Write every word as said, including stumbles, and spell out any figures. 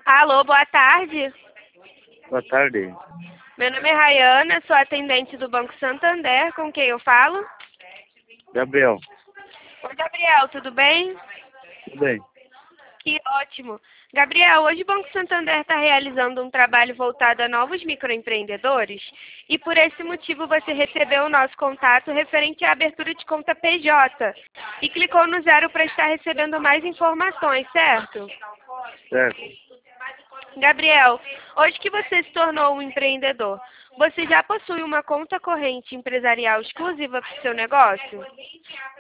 Alô, boa tarde. Boa tarde. Meu nome é Rayana, sou atendente do Banco Santander. Com quem eu falo? Gabriel. Oi, Gabriel, tudo bem? Tudo bem? Que ótimo. Gabriel, hoje o Banco Santander está realizando um trabalho voltado a novos microempreendedores e por esse motivo você recebeu o nosso contato referente à abertura de conta P J e clicou no zero para estar recebendo mais informações, certo? Certo. Gabriel, hoje que você se tornou um empreendedor, você já possui uma conta corrente empresarial exclusiva para o seu negócio?